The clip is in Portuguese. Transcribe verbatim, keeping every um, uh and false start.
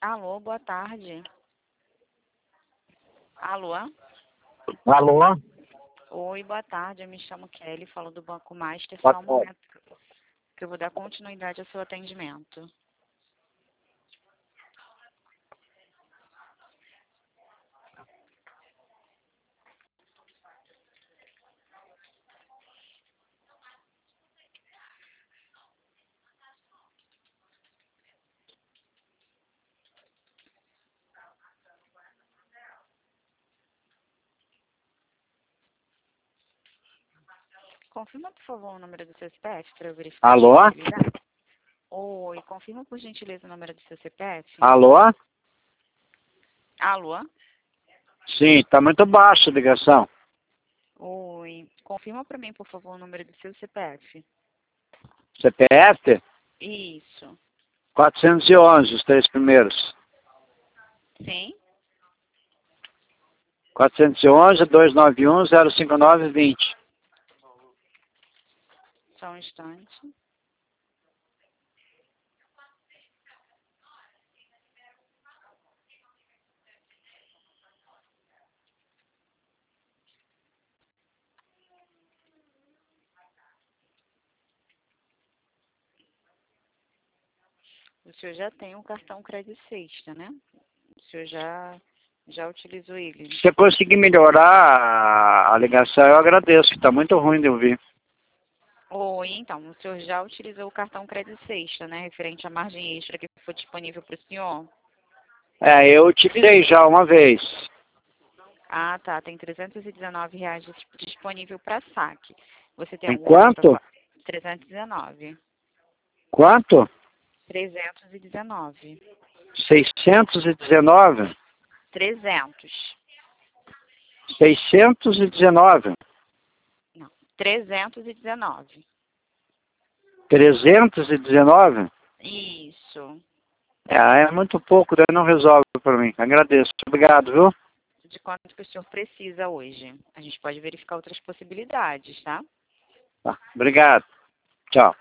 Alô, boa tarde. Alô? Alô? Oi, boa tarde. Eu me chamo Kelly, falo do Banco Master. Boa Só um tarde. momento que eu vou dar continuidade ao seu atendimento. Confirma, por favor, o número do seu C P F para eu verificar a Alô? disponibilidade. Oi, confirma, por gentileza, o número do seu C P F. Alô? Alô? Sim, tá muito baixa a ligação. Oi, confirma para mim, por favor, o número do seu C P F. C P F? Isso. quatrocentos e onze, os três primeiros. Sim? quatrocentos e onze, duzentos e noventa e um, zero cinco nove, vinte. Só um instante. O senhor já tem um cartão crédito sexta, né? O senhor já, já utilizou ele. Se você conseguir melhorar a- a ligação, eu agradeço, que tá muito ruim de ouvir. Oi, então, o senhor já utilizou o cartão crédito sexta, né? Referente à margem extra que foi disponível para o senhor. É, eu utilizei já uma vez. Ah, tá. Tem trezentos e dezenove reais dis- disponível para saque. Você tem Em algum outro quanto? pacote? trezentos e dezenove. Quanto? trezentos e dezenove. seiscentos e dezenove? trezentos. seiscentos e dezenove. Não, trezentos e dezenove. trezentos e dezenove? Isso. É, é muito pouco, daí não resolve para mim. Agradeço. Obrigado, viu? De quanto que o senhor precisa hoje? A gente pode verificar outras possibilidades, tá? Tá. Obrigado. Tchau.